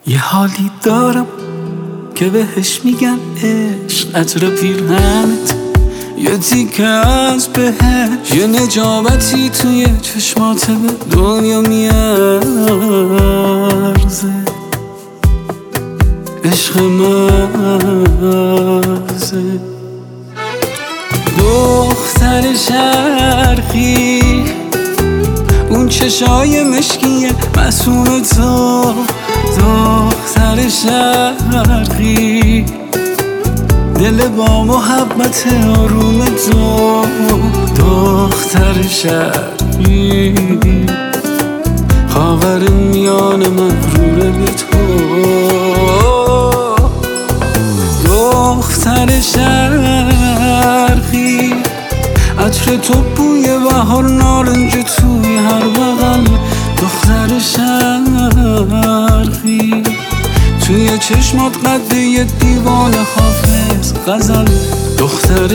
یه حالی دارم که بهش میگن عشق، عطر پیرهنت یه تیکه از بهش، یه نجابتی توی چشمات به دنیا میارزه. عشق مغزه دختر شرقی، اون چشای مشکی مسون تو، دختر شرقی، دل با محبت آروم تو، دختر شرقی، خاور میان مغرور به تو، دختر شرقی، عطر تو بوی بهار نارنج توی هر بغل، دختر شرقی، توی چشمات قد یه دیوان حافظ غزل، دختر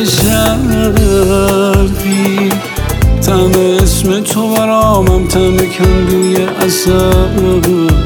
شرقی، طعم اسم تو برامم طعم کندوی عسل.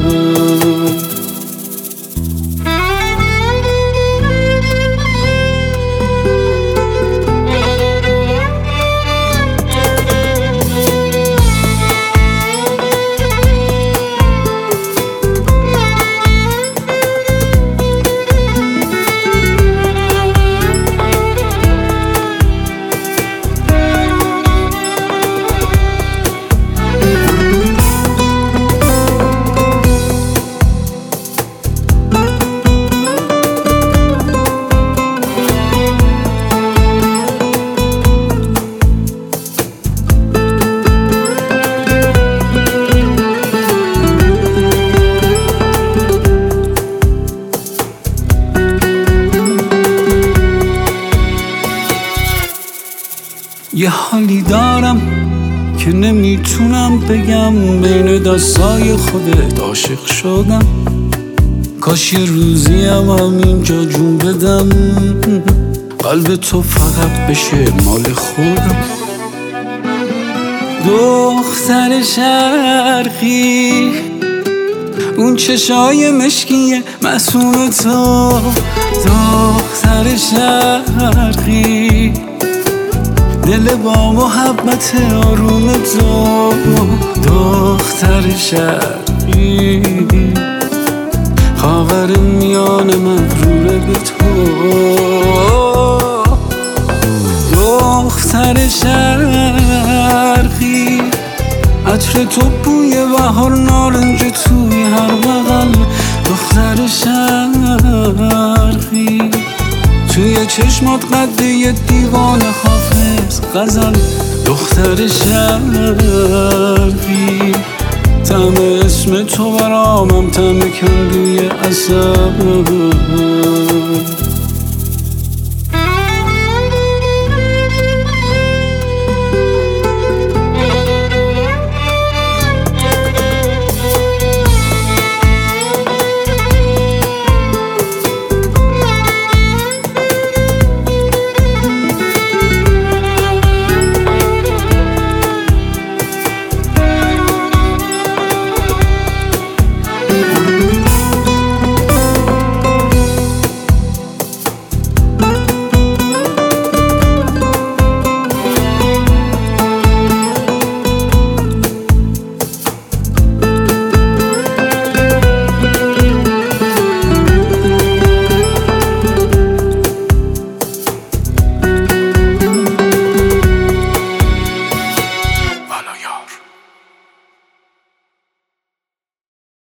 یه حالی دارم که نمیتونم بگم، بین دستای خودت عاشق شدم، کاش یه روزی هم اینجا جون بدم، قلب تو فقط بشه مال خودم. دختر شرقی، اون چشای مشکی مسون تو، دختر شرقی، دل با محبت آروم تو، دختر شرقی، خاور میان مغرور به تو، دختر شرقی، عطر تو بوی بهار نارنج توی هر بغل، دختر شرقی، توی چشمات قد یه دیوان حافظ غزل، دختر شرقی، طعم اسم تو برامم طعم کندوی عسل.